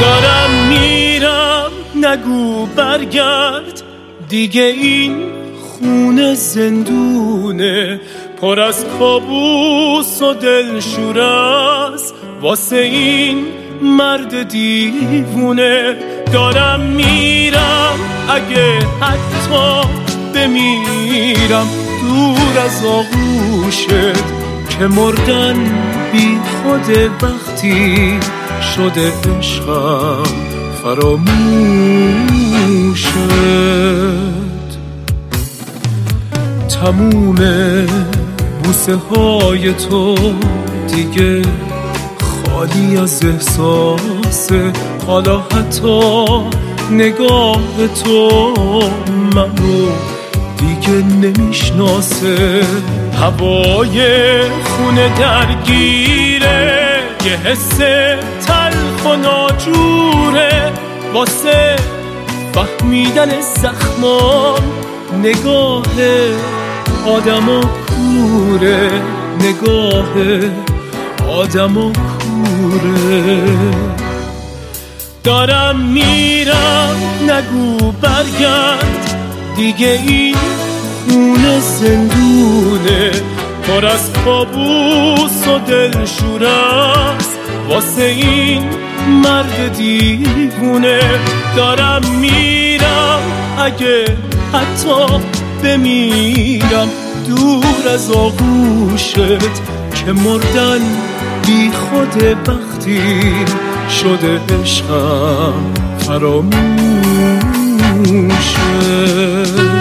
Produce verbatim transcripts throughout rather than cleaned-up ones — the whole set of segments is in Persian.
دارم میرم نگو برگرد دیگه، این خونه زندونه پر از کابوس و دلشور است واسه این مرد دیوونه. دارم میرم اگه حتی بمیرم دور از آغوشت که مردن بی خود وقتی شده عشقم فراموشت. تموم بوسه های تو دیگه خالی از احساسه، حالا حتی نگاه تو منو دیگه نمیشناسه. هوای خونه درگیره، یه حس تلخ و ناجوره واسه فهمیدن زخمام. نگاه آدم و کوره، نگاه آدم و کوره. دارم میرم نگو برگرد دیگه، این خونه زندونه پر از کابوس و دلشور است واسه این مرد دیوونه. دارم میرم اگه حتی بمیرم دور از آغوشت که مردن بی خود وقتی شده عشقم فراموشت.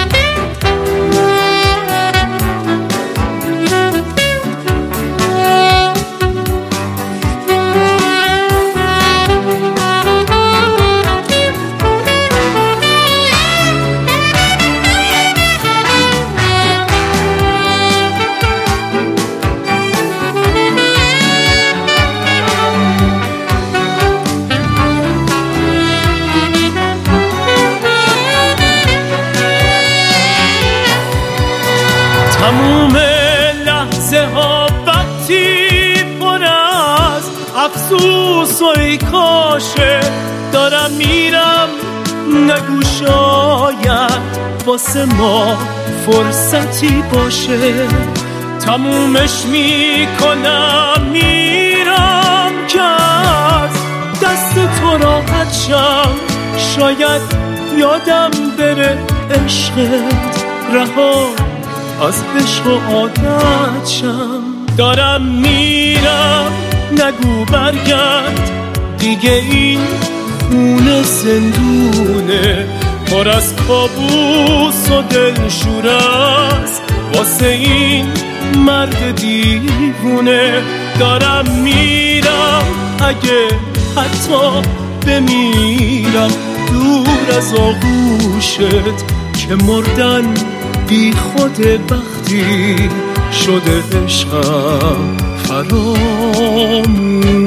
تموم لحظه ها وقتی پر از افسوس و ای کاشه. دارم میرم نگو شاید واسه ما فرصتی باشه. تمومش میکنم میرم که از دست تو راحت شم، شاید یادم بره عشقت رها از عشق و عادت شم. دارم میرم نگو برگرد دیگه، این خونه زندونه پر از کابوس و دلشور است واسه این مرد دیوونه. دارم میرم اگه حتی بمیرم دور از آغوشت که مردن بی خود وقتی شده عشقم فراموشت.